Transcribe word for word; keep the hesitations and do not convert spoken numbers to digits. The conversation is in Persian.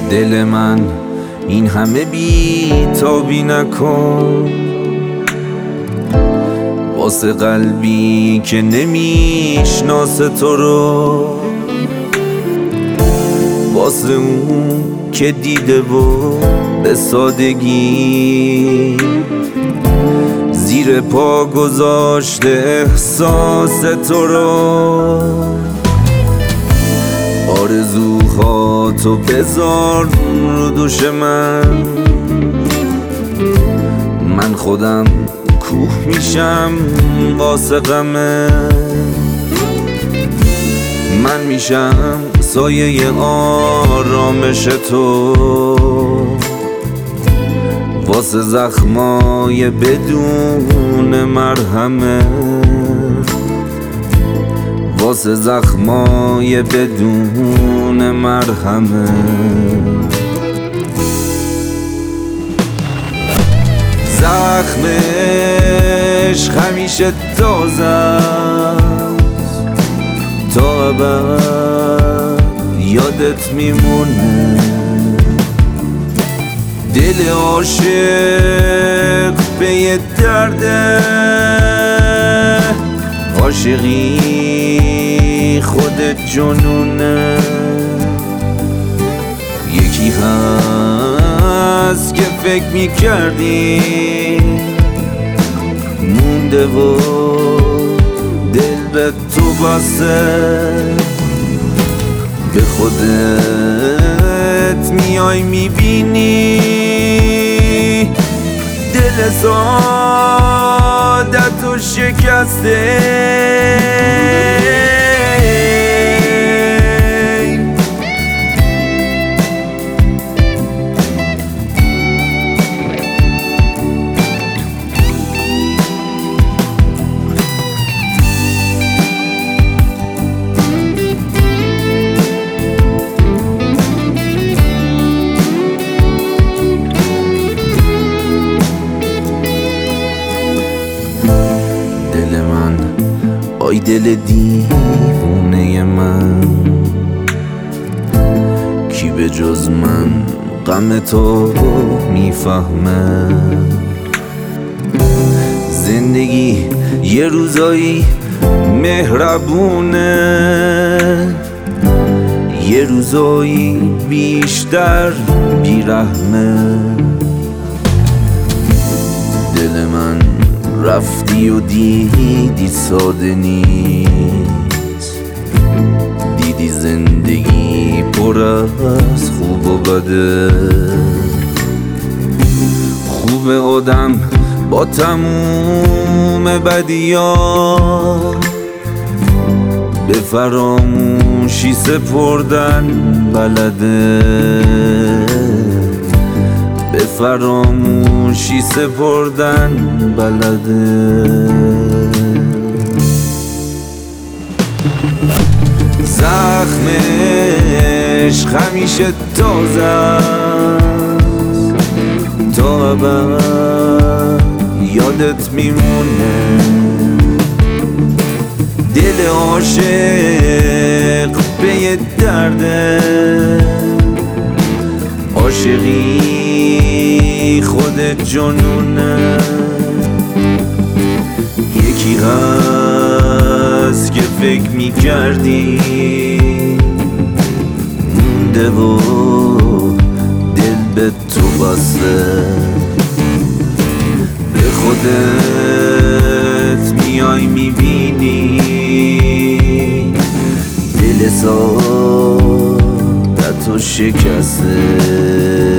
دل من این همه بی تابی نکن، واسه قلبی که نمیشناسه تو رو، واسه اون که دیده و به سادگی زیر پا گذاشته احساس تو رو. آرزوهاتو بذار رو دوش من، من خودم کوه میشم واسه غمه، من میشم سایه آرامش تو، واسه زخمای بدون مرهمه، واسه زخمای بدون مرهمه. زخمش همیشه تازه است، تا ابد یادت میمونه. دل عاشق به یه درده، عاشقی خودت جنونه. یکی هست که فکر میکردی مونده و دل به تو بسته، به خودت میای میبینی دل سعادت و شکسته. آی دل دیوونه من، کی به جز من غم تو میفهمه؟ زندگی یه روزایی مهربونه، یه روزایی بیشتر بیرحمه. دل من رفتی و دیدی ساده نیست، دیدی زندگی پر از خوب و بده. خوب آدم با تموم بدیا به فراموشی سپردن بلده، به فراموشی سپردن بلده. زخمش همیشه تازه است، تا ابد یادت میمونه. دل عاشق به یه درده، عاشقی خودت جنونه. یکی هست که فکر میکردی مونده و دل به تو بسته، به خودت میای میبینی دل سادت و شکسته.